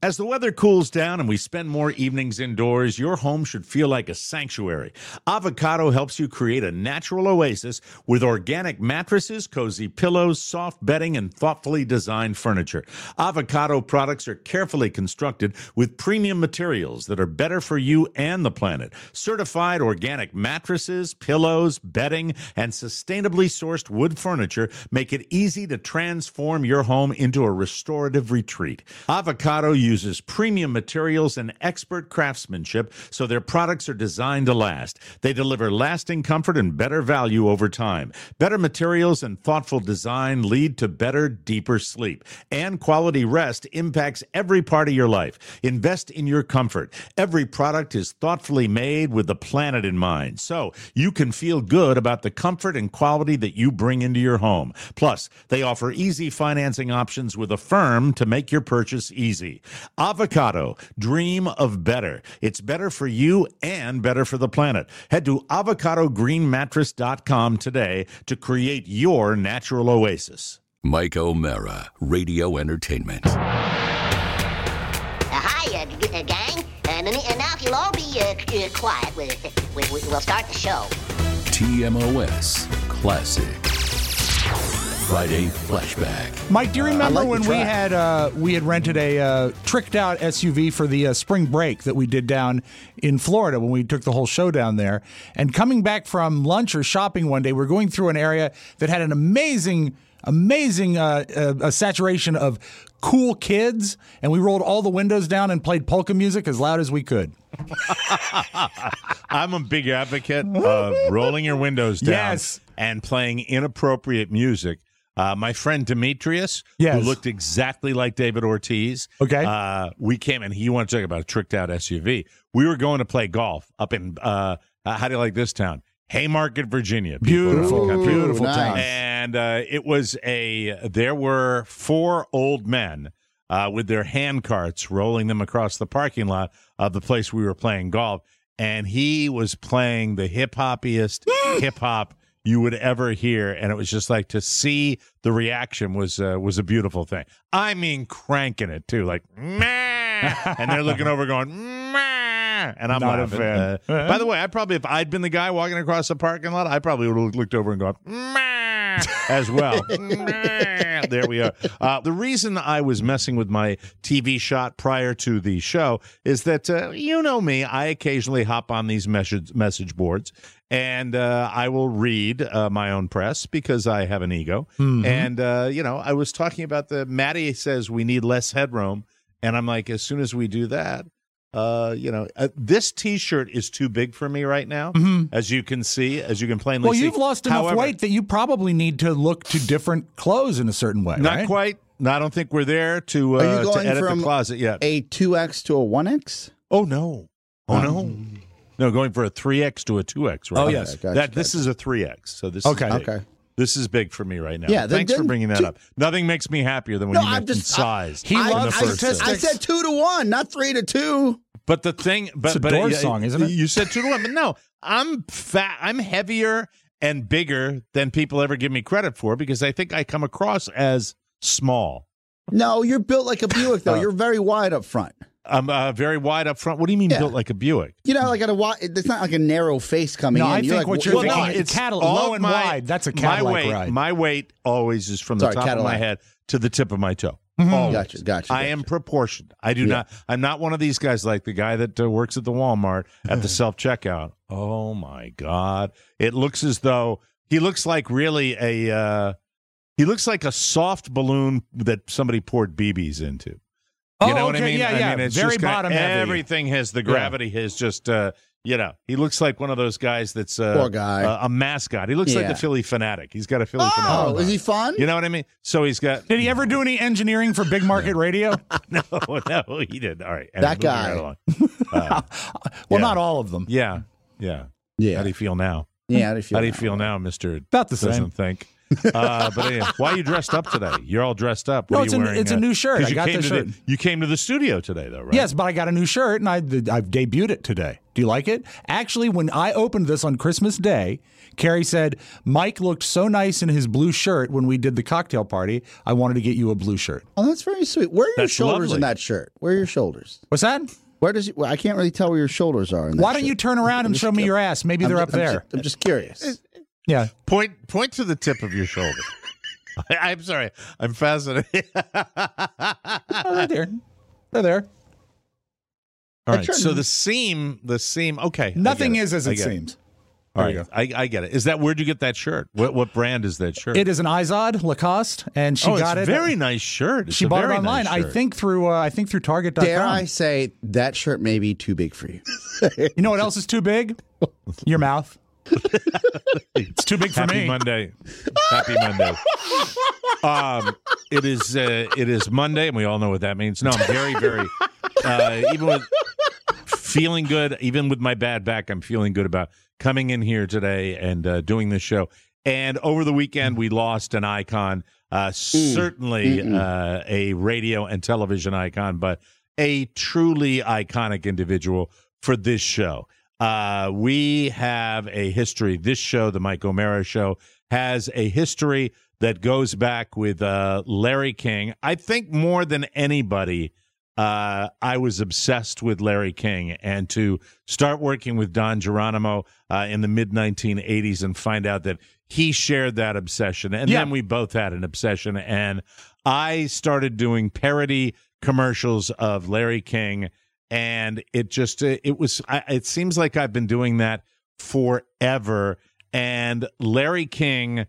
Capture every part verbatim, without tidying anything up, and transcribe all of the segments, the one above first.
As the weather cools down and we spend more evenings indoors, your home should feel like a sanctuary. Avocado helps you create a natural oasis with organic mattresses, cozy pillows, soft bedding, and thoughtfully designed furniture. Avocado products are carefully constructed with premium materials that are better for you and the planet. Certified organic mattresses, pillows, bedding, and sustainably sourced wood furniture make it easy to transform your home into a restorative retreat. Avocado uses uses premium materials and expert craftsmanship, so their products are designed to last. They deliver lasting comfort and better value over time. Better materials and thoughtful design lead to better, deeper sleep. And quality rest impacts every part of your life. Invest in your comfort. Every product is thoughtfully made with the planet in mind, so you can feel good about the comfort and quality that you bring into your home. Plus, they offer easy financing options with Affirm to make your purchase easy. Avocado, dream of better. It's better for you and better for the planet. Head to avocado green mattress dot com today to create your natural oasis. Mike O'Mara, Radio Entertainment. Uh, hi, uh, g- uh, gang. Uh, and, and now if you'll all be uh, c- uh, quiet, we, we, we, we'll start the show. T M O S Classic. Friday Flashback. Mike, do you remember like the when we track. had uh, we had rented a uh, tricked out S U V for the uh, spring break that we did down in Florida when we took the whole show down there? And coming back from lunch or shopping one day, we're going through an area that had an amazing, amazing uh, uh, a saturation of cool kids, and we rolled all the windows down and played polka music as loud as we could. I'm a big advocate of rolling your windows down Yes. and playing inappropriate music. Uh, my friend Demetrius, Yes. who looked exactly like David Ortiz, Okay. uh, we came and he wanted to talk about a tricked out S U V. We were going to play golf up in, uh, uh, how do you like this town? Haymarket, Virginia. people Beautiful, around the country. beautiful nice. town. And uh, it was a, there were four old men uh, with their hand carts rolling them across the parking lot of the place we were playing golf. And he was playing the hip hoppiest hip hop you would ever hear. And it was just like to see the reaction was uh, was a beautiful thing. I mean, cranking it too, like, meh. And they're looking over going, meh. And I'm Not a laughing. fan. Uh, by the way, I probably, if I'd been the guy walking across the parking lot, I probably would have looked over and gone, meh, as well. Meh. There we are. Uh, the reason I was messing with my T V shot prior to the show is that, uh, you know me, I occasionally hop on these message, message boards, and uh, I will read uh, my own press because I have an ego. Mm-hmm. And, uh, you know, I was talking about the, Maddie says we need less headroom. And I'm like, as soon as we do that, uh, you know, uh, this T-shirt is too big for me right now, as you can see, as you can plainly Well, see. you've lost enough However, weight that you probably need to look to different clothes in a certain way, Not right? quite. No, I don't think we're there to, Are you uh, to going edit from the closet yet. A two X to a one X? Oh, no. Oh, no. No, going for a three X to a two X, right? Oh, yes. Gotcha, that This is a three X, so this Okay. is big. Okay. This is big for me right now. Yeah, then- Thanks for then bringing that two- up. Nothing makes me happier than when No, you I'm mention just- size. He in loves the first statistics. sentence. I said two to one, not three to two. But the thing, but It's a but Doors uh, song, isn't it? You said two to one, but no, I'm fat. I'm heavier and bigger than people ever give me credit for because I think I come across as small. No, you're built like a Buick, though. Oh. You're very wide up front. I'm uh, very wide up front. What do you mean Yeah. built like a Buick? You know, like at a wide, it's not like a narrow face coming No, in. I You're think like, what you're well, thinking no, is it's Cadillac, all low of and my- wide. That's a my Cadillac weight, ride. My weight always is from the Sorry, top of my Cadillac. head to the tip of my toe. Mm-hmm. Always. Gotcha, gotcha, I am gotcha. proportioned. I do Yeah. not. I'm not one of these guys like the guy that uh, works at the Walmart at the self checkout. Oh my God! It looks as though he looks like really a. Uh, he looks like a soft balloon that somebody poured B Bs into. You Oh, know what okay, I mean? yeah, I yeah. mean, it's Very just kinda- bottom heavy. Everything has the gravity. Has just. Uh, You know, he looks like one of those guys that's uh, Poor guy. uh, a mascout. He looks like Yeah. the Philly Fanatic. He's got a Philly Oh, Fanatic. is he fun? You know what I mean? So he's got. Did he ever do any engineering for big market radio? No, no, he didn't. All right. That moving guy. right along. Uh, Well, yeah. not all of them. Yeah, yeah. Yeah. How do you feel now? Yeah, how do you feel How do you now? feel now, Mister About the same. Doesn't think? Uh, but anyway, why are you dressed up today? You're all dressed up. What No, are it's you a- wearing? it's a new shirt. 'cause I you got came the to shirt. You came to the studio today, though, right? Yes, but I got a new shirt, and I, I've debuted it today. Do you like it? Actually, when I opened this on Christmas Day, Carrie said, Mike looked so nice in his blue shirt when we did the cocktail party, I wanted to get you a blue shirt. Oh, that's very sweet. Where are your That's shoulders lovely. in that shirt? Where are your shoulders? What's that? Where does well, I can't really tell where your shoulders are in that Why don't shirt. you turn around I'm and just show me cu- your ass? Maybe I'm they're ju- up I'm there. Just, I'm just curious. Yeah. Point point to the tip of your shoulder. I, I'm sorry. I'm fascinated. Oh, they're there. They're there. All right. shirt- So the seam, the seam. Okay. I Nothing get it. is as I it get it. seems. All There right. you I, I get it. Is that where'd you get that shirt? What what brand is that shirt? It is an Izod Lacoste, and she oh, got it's it. a very nice shirt. It's She a bought it very online. nice I shirt. think through. Uh, I think through Target dot com. Dare I say that shirt may be too big for you? You know what else is too big? Your mouth. It's too big for Happy me. Monday. Happy Monday. Um, it is uh, it is Monday, and we all know what that means. No, I'm very, very uh, even with feeling good, even with my bad back, I'm feeling good about coming in here today and uh, doing this show. And over the weekend, we lost an icon, uh, certainly uh, a radio and television icon, but a truly iconic individual for this show. Uh, we have a history. This show, the Mike O'Mara Show, has a history that goes back with uh, Larry King. I think more than anybody, uh, I was obsessed with Larry King. And to start working with Don Geronimo uh, in the mid nineteen eighties and find out that he shared that obsession. And Yeah. then we both had an obsession. And I started doing parody commercials of Larry King. And it just, it was, I, it seems like I've been doing that forever. And Larry King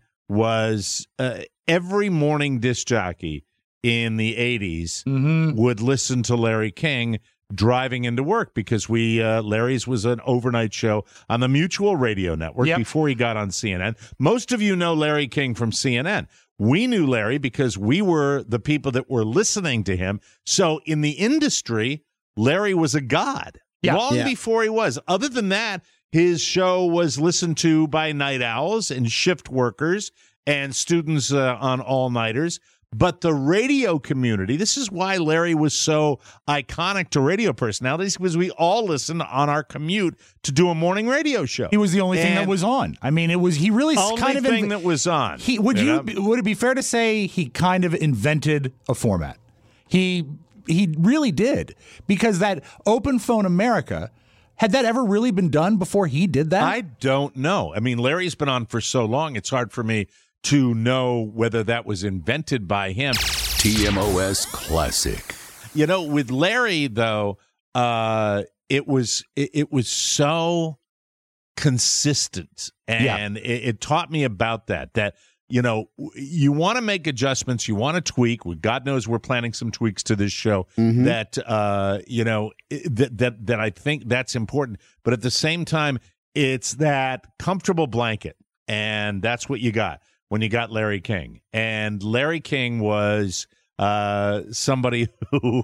was uh, every morning disc jockey in the eighties Mm-hmm. would listen to Larry King driving into work because we, uh, Larry's was an overnight show on the Mutual Radio Network Yep. before he got on C N N. Most of you know Larry King from C N N. We knew Larry because we were the people that were listening to him. So in the industry, Larry was a god Yeah. long Yeah. before he was. Other than that, his show was listened to by night owls and shift workers and students uh, on all-nighters. But the radio community, this is why Larry was so iconic to radio personalities, because we all listened on our commute to do a morning radio show. He was the only thing that And was on. I mean, it was he really only kind of thing inv- that was on. He would you, know? would it be fair to say he kind of invented a format? He he really did, because that Open Phone America, had that ever really been done before he did that? I don't know. I mean, Larry's been on for so long, it's hard for me to know whether that was invented by him. T M O S Classic. You know, with Larry though, uh, it was it, it was so consistent, and it, it taught me about that. That you know, you want to make adjustments, you want to tweak. Well, God knows we're planning some tweaks to this show. That uh, you know that that that I think that's important. But at the same time, it's that comfortable blanket, and that's what you got when you got Larry King. And Larry King was uh, somebody who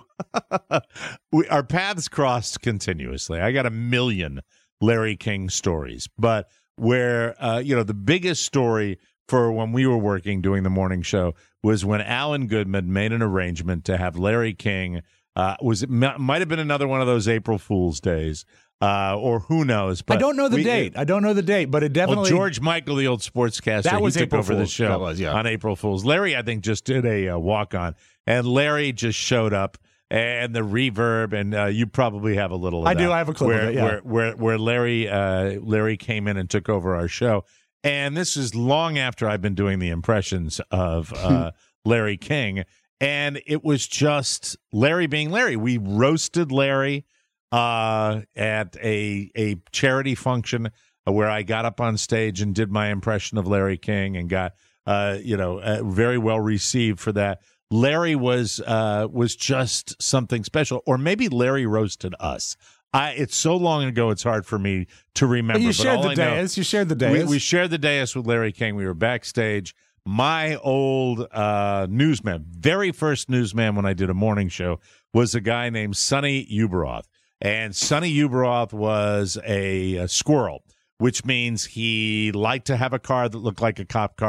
we, our paths crossed continuously. I got a million Larry King stories, but where, uh, you know, the biggest story for when we were working doing the morning show was when Alan Goodman made an arrangement to have Larry King, uh, was it might have been another one of those April Fool's days. Uh, or who knows? But I don't know the we- date. I don't know the date, but it Well, definitely. George Michael, the old sportscaster, That was he took April over the Fool's. show That was, yeah. on April Fool's. Larry, I think, just did a uh, walk-on, and Larry just showed up, and the reverb, and uh, you probably have a little of I do. that, I have a clip where, of it, yeah. Where, where, where Larry, uh, Larry came in and took over our show, and this is long after I've been doing the impressions of uh, Larry King, and it was just Larry being Larry. We roasted Larry uh, at a a charity function where I got up on stage and did my impression of Larry King and got uh, you know uh, very well received for that. Larry was uh, was just something special, or maybe Larry roasted us. I it's so long ago, it's hard for me to remember. But you but shared all the I know- dais. You shared the we, dais. we shared the dais with Larry King. We were backstage. My old uh, newsman, very first newsman when I did a morning show, was a guy named Sonny Uberoth. And Sonny Uberoth was a, a squirrel, which means he liked to have a car that looked like a cop car.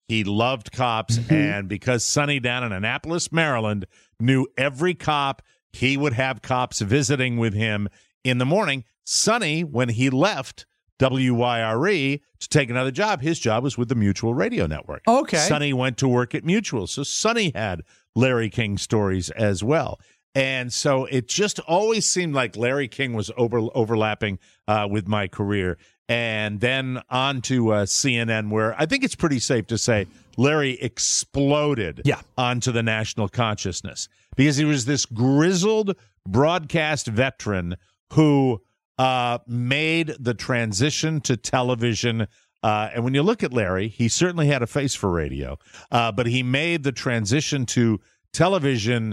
He loved cops, and because Sonny down in Annapolis, Maryland, knew every cop, he would have cops visiting with him in the morning. Sonny, when he left W Y R E to take another job, his job was with the Mutual Radio Network. Okay. Sonny went to work at Mutual, so Sonny had Larry King stories as well. And so it just always seemed like Larry King was over, overlapping uh, with my career. And then on to uh, C N N, where I think it's pretty safe to say Larry exploded yeah. onto the national consciousness because he was this grizzled broadcast veteran who uh, made the transition to television. Uh, and when you look at Larry, he certainly had a face for radio, uh, but he made the transition to television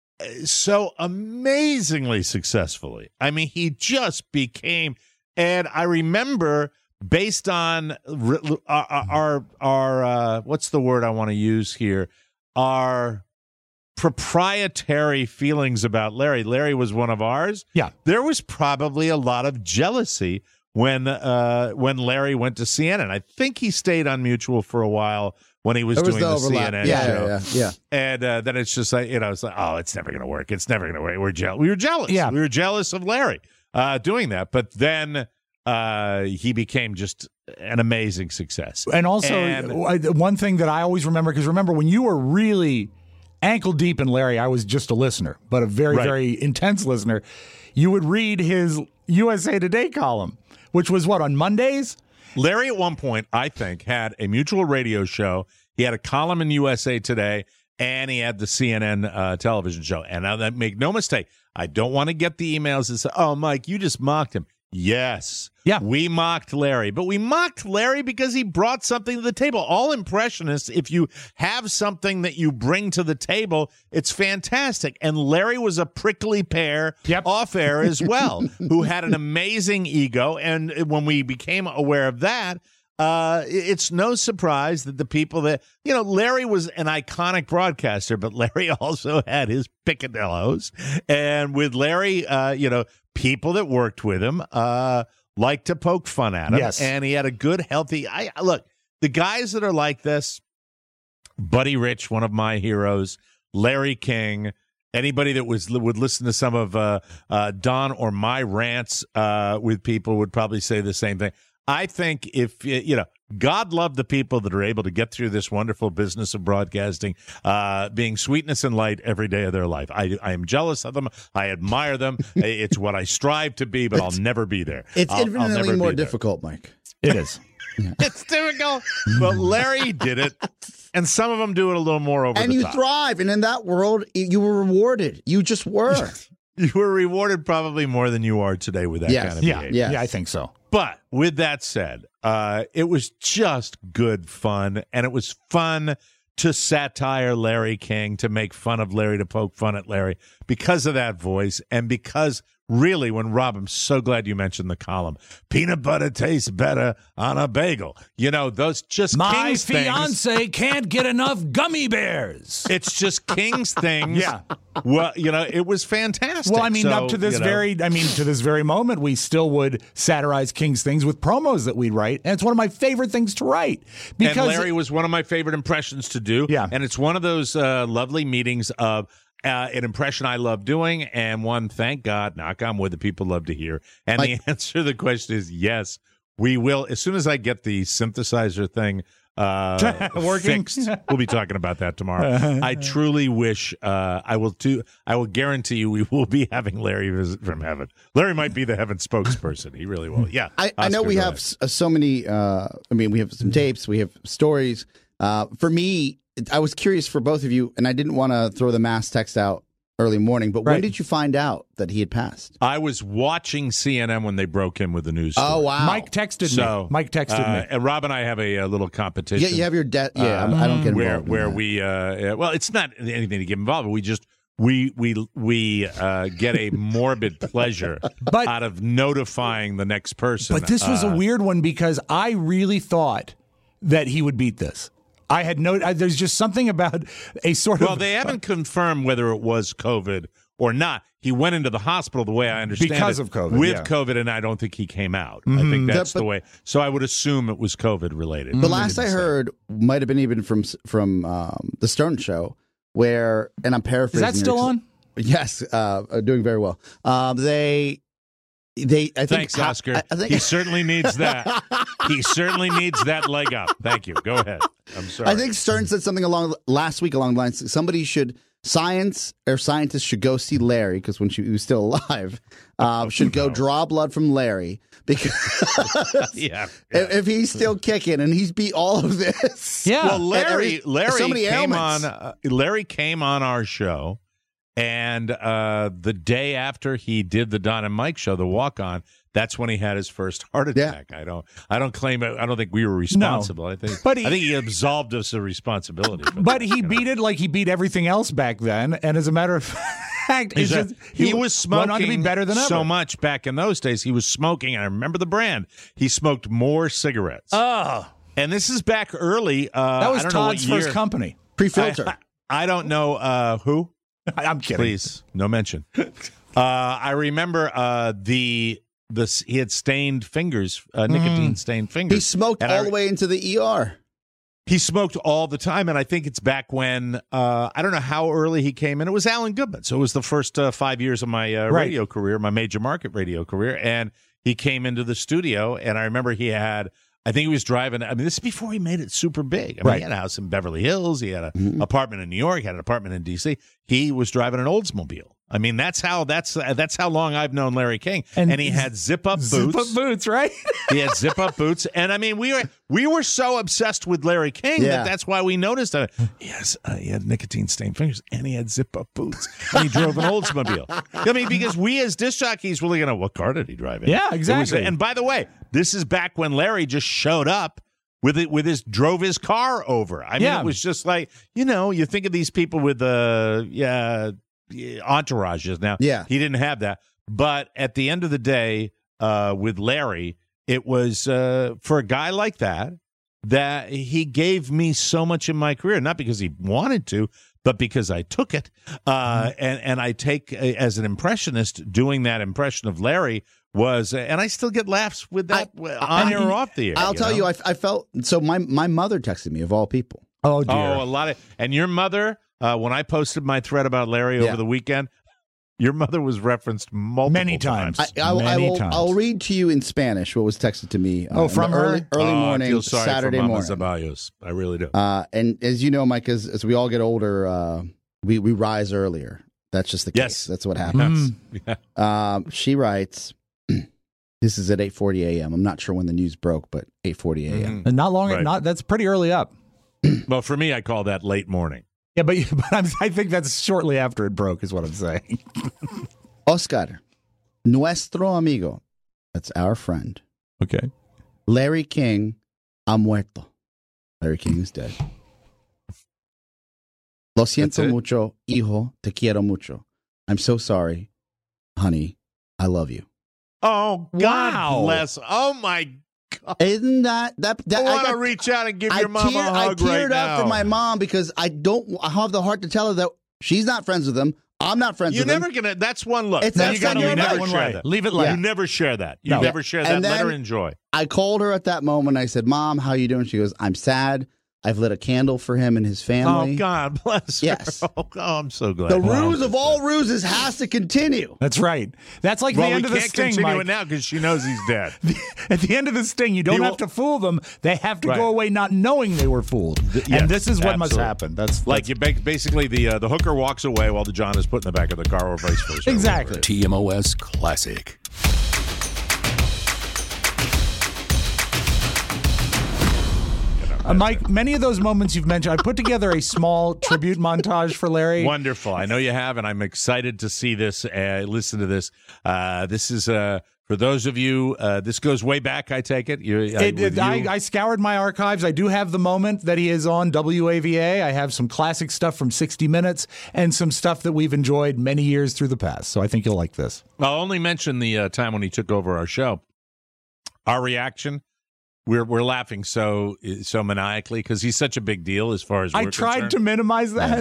so amazingly successfully. I mean, he just became, and I remember based on our, our, our uh, what's the word I want to use here? Our proprietary feelings about Larry. Larry was one of ours. Yeah. There was probably a lot of jealousy when uh, when Larry went to C N N. I think he stayed on Mutual for a while when he was, was doing the the, overlap. C N N Yeah, show. yeah, yeah, yeah. And uh, then it's just like, you know, it's like, oh, it's never going to work. It's never going to work. We're jealous. We were jealous. Yeah. We were jealous of Larry uh, doing that. But then uh, he became just an amazing success. And also, And- one thing that I always remember, because remember, when you were really ankle deep in Larry, I was just a listener, but a very, Right. very intense listener. You would read his U S A Today column, which was what, on Mondays? Larry, at one point, I think, had a Mutual radio show. He had a column in U S A Today, and he had the C N N uh, television show. And now, make no mistake, I don't want to get the emails that say, oh, Mike, you just mocked him. Yes. Yeah. We mocked Larry, but we mocked Larry because he brought something to the table. All impressionists, if you have something that you bring to the table, it's fantastic. And Larry was a prickly pear Yep. off air as well, who had an amazing ego. And when we became aware of that, uh, it's no surprise that the people that, you know, Larry was an iconic broadcaster, but Larry also had his picadillos. And with Larry, uh, you know, people that worked with him uh, liked to poke fun at him. Yes. And he had a good, healthy, I look, the guys that are like this, Buddy Rich, one of my heroes, Larry King, anybody that was would listen to some of uh, uh, Don or my rants uh, with people would probably say the same thing. I think if, you know, God love the people that are able to get through this wonderful business of broadcasting, uh, being sweetness and light every day of their life. I, I am jealous of them. I admire them. It's what I strive to be, but I'll never be there. It's I'll, I'll infinitely never more be there. difficult, Mike. It is. It's difficult. But Larry did it, and some of them do it a little more over And the you top. thrive. And in that world, you were rewarded. You just were. You were rewarded probably more than you are today with that Yes. kind of Yeah. behavior. Yes. Yeah, I think so. But with that said, uh, it was just good fun, and it was fun to satire Larry King, to make fun of Larry, to poke fun at Larry because of that voice, and because really, when Rob, I'm so glad you mentioned the column, peanut butter tastes better on a bagel. You know, those just My King's things. fiance can't get enough gummy bears. It's just King's things. Yeah. Well, you know, it was fantastic. Well, I mean, So, up to this you know, very, I mean, to this very moment, we still would satirize King's things with promos that we'd write, and it's one of my favorite things to write. Because and Larry was one of my favorite impressions to do. Yeah. And it's one of those uh, lovely meetings of uh, an impression I love doing, and one, thank God, knock on wood, the people love to hear. And Like- the answer to the question is yes, we will. As soon as I get the synthesizer thing uh, Working? fixed, we'll be talking about that tomorrow. I truly wish uh, I will do. I will guarantee you we will be having Larry visit from heaven. Larry might be the heaven spokesperson. He really will. Yeah. I, I know Oscar, we go have ahead. s- so many. Uh, I mean, we have some tapes, we have stories. Uh, for me, it- I was curious for both of you, and I didn't want to throw the mass text out early morning. But when Right. did you find out that he had passed? I was watching C N N when they broke him with the news. Story. Oh wow, Mike texted So me. Mike texted uh, me. And Rob and I have a, a little competition. Yeah, you have your debt. Yeah, I'm- I don't get where involved. in where that. we uh, uh, well, it's not anything to get involved, but we just we we we uh, get a morbid pleasure But- out of notifying the next person. But this was Uh, a weird one because I really thought that he would beat this. I had no. I, there's just something about a sort well, of. they haven't confirmed whether it was COVID or not. He went into the hospital, the way I understand Because it, of COVID, with yeah. COVID, and I don't think he came out. I think that's But- the way. So I would assume it was COVID related. The last I heard might have been even from from um, the Stern Show, where, and I'm Is paraphrasing. that still here, on? Yes, uh, uh, doing very well. Um, they, they, I think. Thanks, ha- Oscar. I, I think, he certainly needs that. He certainly needs that leg up. Thank you. Go ahead. I'm sorry. I think Stern said something along last week along the lines. Somebody should science or scientists should go see Larry because when she he was still alive, uh, should go draw blood from Larry because yeah. if, if he's still kicking and he's beat all of this. Yeah. Well, and Larry, every- Larry so many came ailments. on. Uh, Larry came on our show, and uh, the day after he did the Don and Mike show, the walk on, that's when he had his first heart Yeah. attack. I don't. I don't claim it. I don't think we were responsible. I think. But he- I think he absolved us of responsibility. For But that, he you know. beat it like he beat everything else back then. And as a matter of fact, it's He's a- just, he, was smoking went on to be better than ever. so much back in those days. He was smoking. I remember the brand. He smoked more cigarettes. Oh, and this is back early. Uh, that was I don't know what Todd's year. first company. Pre-filter. I, I don't know uh, who. I'm kidding. Please, no mention. Uh, I remember uh, the the he had stained fingers, uh, nicotine stained fingers. He smoked And all I- the way into the E R. He smoked all the time, and I think it's back when uh, I don't know how early he came in. It was Alan Goodman, so it was the first uh, five years of my uh, Right. radio career, my major market radio career, and he came into the studio, and I remember he had. I think he was driving. I mean, this is before he made it super big. I mean, Right. he had a house in Beverly Hills. He had an Mm-hmm. apartment in New York. He had an apartment in D C. He was driving an Oldsmobile. I mean, that's how that's uh, that's how long I've known Larry King. And, And he had zip up boots. Zip up boots, right? He had zip up boots, and I mean, we were we were so obsessed with Larry King Yeah. that that's why we noticed that. Yes, uh, he had nicotine stained fingers, and he had zip up boots, and he drove an Oldsmobile. I mean, because we as disc jockeys were looking at what car did he drive in? Yeah, It was- exactly. and by the way, this is back when Larry just showed up with it with his drove his car over. I mean, Yeah. it was just like, you know, you think of these people with the uh, yeah entourages. Now, Yeah. he didn't have that, but at the end of the day, uh, with Larry, it was uh, for a guy like that that he gave me so much in my career, not because he wanted to, but because I took it. Uh, and and I take uh, as an impressionist doing that impression of Larry was, uh, and I still get laughs with that uh, on air or off the air. I'll tell know? you, I, I felt so. My my mother texted me of all people. Oh, dear. Oh, a lot of, and your mother, uh, when I posted my thread about Larry Yeah. over the weekend, your mother was referenced multiple Many times. I, I, will- I Many will. times. I'll read to you in Spanish what was texted to me. Uh, Oh, in from the her? early, early Oh, morning, I feel sorry Saturday for Mama morning. Ceballos. I really do. Uh, and as you know, Mike, as, as we all get older, uh, we we rise earlier. That's just the case. Yes. That's what happens. Yeah. Um, she writes, "This is at eight forty a.m. I'm not sure when the news broke, but eight forty a.m. And not long. Right. Not that's pretty early up. Well, for me, I call that late morning. Yeah, but, but I'm, I think that's shortly after it broke, is what I'm saying. Oscar, nuestro amigo, that's our friend, Okay. Larry King, ha muerto. Larry King is dead. Lo That's siento it? mucho, hijo, te quiero mucho. I'm so sorry, honey. I love you. Oh, God Wow. bless. Oh, my God. Isn't that that? that I want to got- reach out and give I, your mom tear- a I hug teared right up now. for my mom because I don't I have the heart to tell her that she's not friends with him. I'm not friends You're with him. never going to, that's one look. It's That's you gotta one- leave you it never one share way. that. Leave it You like- never share that. You No. never share that. And Let her then- enjoy. I called her at that moment. I said, "Mom, how you doing?" She goes, "I'm sad. I've lit a candle for him and his family." Oh, God bless her. Yes. Oh, oh, I'm so glad. The Wow. ruse of all ruses has to continue. That's right. That's like Well, the we end of the can't sting, continue Mike. it now because she knows he's dead. At the end of the sting, you don't He have will- to fool them. They have to Right. go away not knowing they were fooled. yes, and this is what must absolutely. happen. That's Like you ba- basically the uh, the hooker walks away while the John is put in the back of the car or vice versa. exactly. T M O S Classic. Uh, Mike, many of those moments you've mentioned, I put together a small tribute montage for Larry. Wonderful. I know you have, and I'm excited to see this, uh, listen to this. Uh, this is, uh, for those of you, uh, this goes way back, I take it. You, uh, It, with it, I, you. I scoured my archives. I do have the moment that he is on W A V A. I have some classic stuff from sixty minutes and some stuff that we've enjoyed many years through the past. So I think you'll like this. I'll only mention the uh, time when he took over our show. Our reaction we're we're laughing so so maniacally because he's such a big deal as far as we're I tried concerned. to minimize that.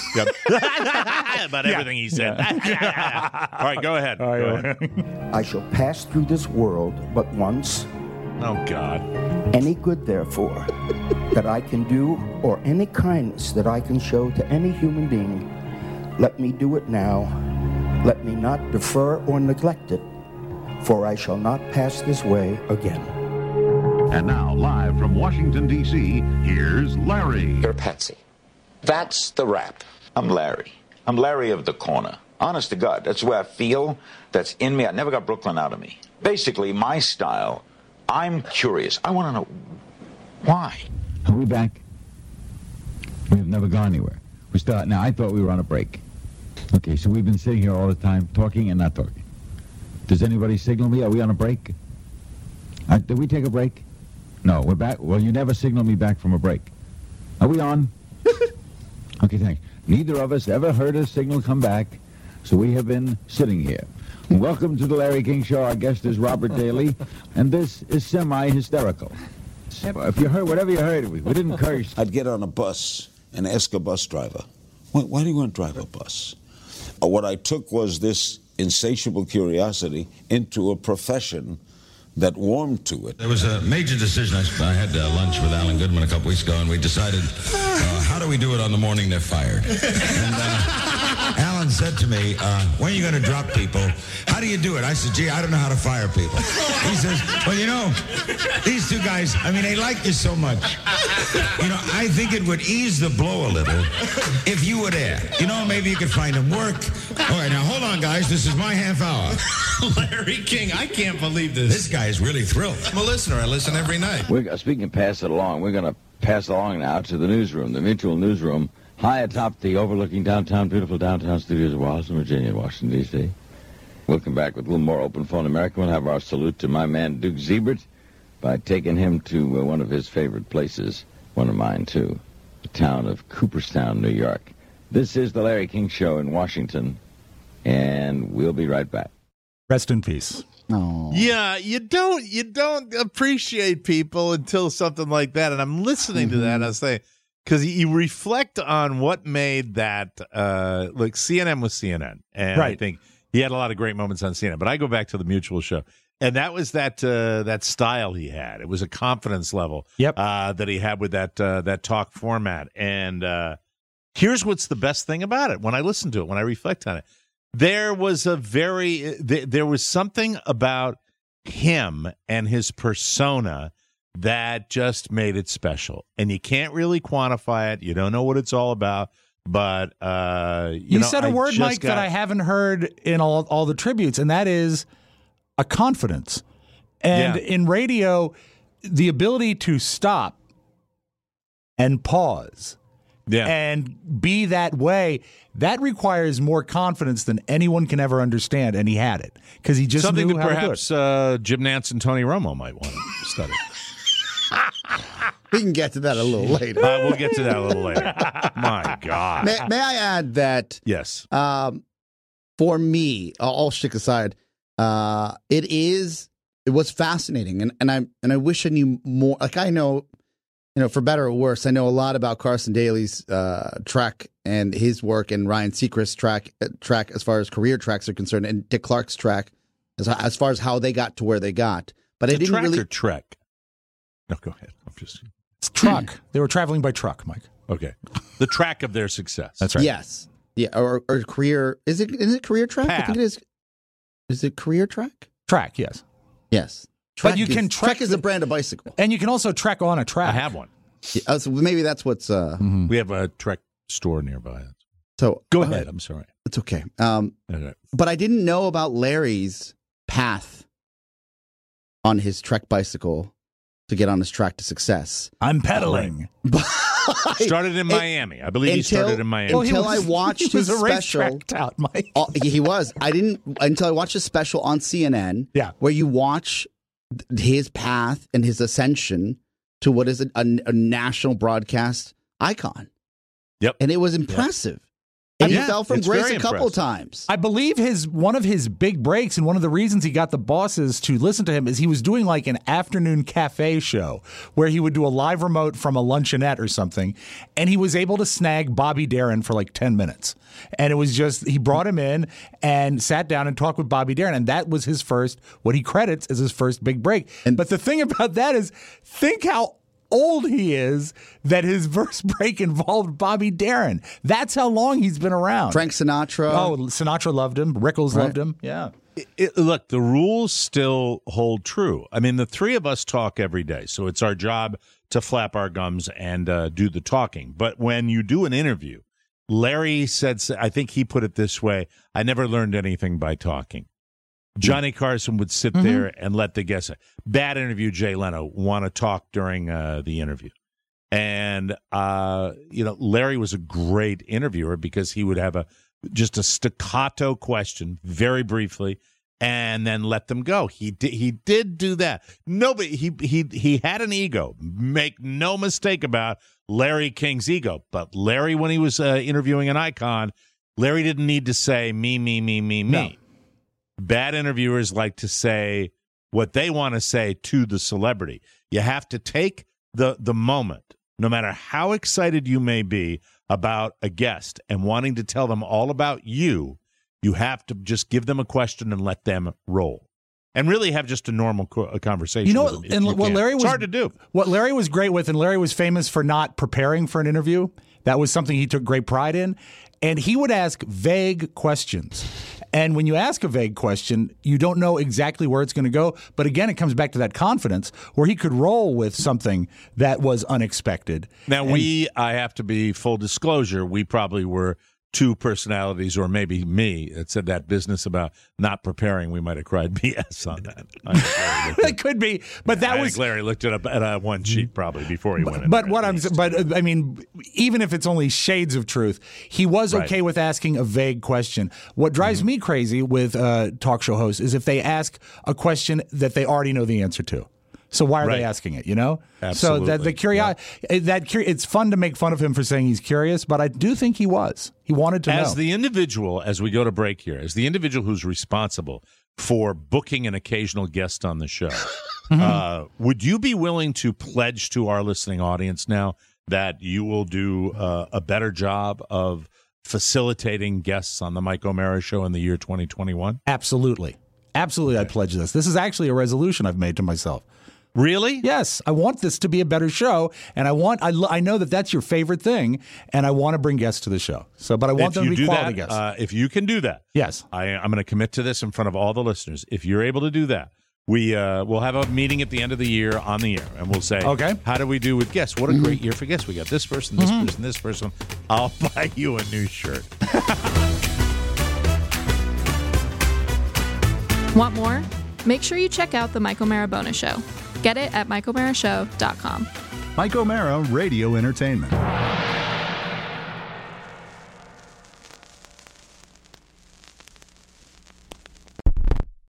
Yep. About everything he said. All right, go ahead. Go ahead. I shall pass through this world but once. Oh, God. Any good, therefore, that I can do, or any kindness that I can show to any human being, let me do it now. Let me not defer or neglect it, for I shall not pass this way again. And now, live from Washington, D C, here's Larry. You're Patsy. That's the rap. I'm Larry. I'm Larry of the Corner. Honest to God, that's the way I feel. That's in me. I never got Brooklyn out of me. Basically, my style, I'm curious. I want to know why. Are we back? We have never gone anywhere. We start now. I thought we were on a break. Okay, so we've been sitting here all the time, talking and not talking. Does anybody signal me? Are we on a break? Uh, did we take a break? No, we're back. Well, you never signal me back from a break. Are we on? Okay, thanks. Neither of us ever heard a signal come back, so we have been sitting here. Welcome to the Larry King Show. Our guest is Robert Daly, and this is semi-hysterical. If you heard whatever you heard, we, we didn't curse. I'd get on a bus and ask a bus driver, why, why do you want to drive a bus? Uh, what I took was this insatiable curiosity into a profession that warmed to it. There was a major decision. I, I had uh, lunch with Alan Goodman a couple weeks ago, and we decided, uh, how do we do it on the morning they're fired? And uh, Alan said to me, uh, when are you going to drop people? How do you do it? I said, gee, I don't know how to fire people. He says, well, you know, these two guys, I mean, they like you so much. You know, I think it would ease the blow a little if you were there. You know, maybe you could find them work. All right, now, hold on, guys. This is my half hour. Larry King, I can't believe this. This guy is really thrilled. I'm a listener. I listen every night. We're, speaking of pass it along, we're going to pass it along now to the newsroom, the Mutual Newsroom, high atop the overlooking downtown, beautiful downtown studios of Washington, Virginia, Washington, D C We'll come back with a little more Open Phone America. We'll have our salute to my man, Duke Ziebert, by taking him to uh, one of his favorite places, one of mine, too, the town of Cooperstown, New York. This is the Larry King Show in Washington, and we'll be right back. Rest in peace. Oh. Yeah, you don't you don't appreciate people until something like that. And I'm listening Mm-hmm. to that. And I say, because you reflect on what made that. Uh, like C N N was C N N, and Right. I think he had a lot of great moments on C N N. But I go back to the Mutual show, and that was that uh, that style he had. It was a confidence level. Yep. Uh, that he had with that uh, that talk format. And uh, here's what's the best thing about it. When I listen to it, when I reflect on it. There was a very, th- there was something about him and his persona that just made it special. And you can't really quantify it. You don't know what it's all about. But, uh, you, You know, said a I word, just Mike, got, that I haven't heard in all, all the tributes, and that is a confidence. And Yeah. in radio, the ability to stop and pause yeah. and be that way, that requires more confidence than anyone can ever understand, and he had it because he just Something knew that how to do perhaps it. uh, Jim Nantz and Tony Romo might want to study. We can get to that a little later. Uh, we'll get to that a little later. My God. May, may I add that Yes. um, for me, all shtick aside, uh, it is it was fascinating, and, and I and I wish I knew more. Like I know, you know, for better or worse, I know a lot about Carson Daly's uh, track and his work, and Ryan Seacrest's track uh, track as far as career tracks are concerned, and Dick Clark's track as as far as how they got to where they got. But I The didn't track really or trek? No, go ahead. I'm just It's truck. They were traveling by truck, Mike. okay. The track of their success. That's right. Yes, yeah, or, or career is it is it career track? I Path. think it is. Is it career track? Track, yes. Yes. But you is, can Trek trek is a brand of bicycle. And you can also trek on a track. I have one. Yeah, uh, so maybe that's what's. Uh, Mhm. We have a Trek store nearby. So Go all ahead. right, I'm sorry. it's okay. Um, Okay. but I didn't know about Larry's path on his Trek bicycle to get on his track to success. I'm pedaling. Started in And- Miami. I believe he until- started in Miami. Well, Until I watched he was his a race special. track tout, Mike. Oh, he was. I didn't until I watched a special on C N N. Yeah. where you watch th- his path and his ascension to what is a, a, a national broadcast icon. Yep. And it was impressive. And Yeah, he fell from it's grace very a couple impressive. times. I believe his one of his big breaks and one of the reasons he got the bosses to listen to him is he was doing like an afternoon cafe show where he would do a live remote from a luncheonette or something, and he was able to snag Bobby Darin for like ten minutes. And it was just, he brought him in and sat down and talked with Bobby Darin, and that was his first, what he credits as his first big break. And, but the thing about that is, think how old he is that his first break involved Bobby Darin. That's how long he's been around. Frank Sinatra. Oh, Sinatra loved him. Rickles Right. loved him. Yeah. It, it- look, the rules still hold true. I mean, the three of us talk every day, so it's our job to flap our gums and uh, do the talking. But when you do an interview, Larry said, I think he put it this way, I never learned anything by talking. Johnny Carson would sit Mm-hmm. there and let the guest. Bad interview, Jay Leno, want to talk during uh, the interview. And, uh, you know, Larry was a great interviewer because he would have a just a staccato question very briefly and then let them go. He did, he did do that. Nobody, he, he, he had an ego. Make no mistake about Larry King's ego. But Larry, when he was uh, interviewing an icon, Larry didn't need to say me, me, me, me, me. No. Bad interviewers like to say what they want to say to the celebrity. You have to take the the moment, no matter how excited you may be about a guest and wanting to tell them all about you, you have to just give them a question and let them roll. And really have just a normal co- a conversation. You know with what? them if And you what can. Larry was it's hard to do. What Larry was great with, and Larry was famous for not preparing for an interview. That was something he took great pride in. And he would ask vague questions. And when you ask a vague question, you don't know exactly where it's going to go. But again, it comes back to that confidence where he could roll with something that was unexpected. Now, And- we, I have to be full disclosure, we probably were two personalities, or maybe me, that said that business about not preparing. We might have cried B S on that. I think Larry looked That at- could be, but that I was think Larry looked it up at uh, one sheet probably before he went in. But there, what at I'm, least. but uh, I mean, even if it's only shades of truth, he was Right. okay with asking a vague question. What drives Mm-hmm. me crazy with uh, talk show hosts is if they ask a question that they already know the answer to. So why are Right. they asking it? You know, so Absolutely. that the curiosity, that cur- it's fun to make fun of him for saying he's curious, but I do think he was. He wanted to As know. the individual, as we go to break here, as the individual who's responsible for booking an occasional guest on the show, uh, would you be willing to pledge to our listening audience now that you will do uh, a better job of facilitating guests on the Mike O'Mara Show in the year twenty twenty-one? Absolutely, absolutely, I pledge this. This is actually a resolution I've made to myself. Really? Yes, I want this to be a better show, and I want I, lo- I know that that's your favorite thing, and I want to bring guests to the show. So, but I want If them you to be do quality that, guests. uh, if you can do that, yes, I, I'm going to commit to this in front of all the listeners. If you're able to do that, we uh, we'll have a meeting at the end of the year on the air, and we'll say, Okay. how do we do with guests? What a great year for guests! We got this person, this person, this person. I'll buy you a new shirt. Want more? Make sure you check out the Mike O'Mara Bonus Show. Get it at mike o'mara show dot com. Mike O'Mara Radio Entertainment.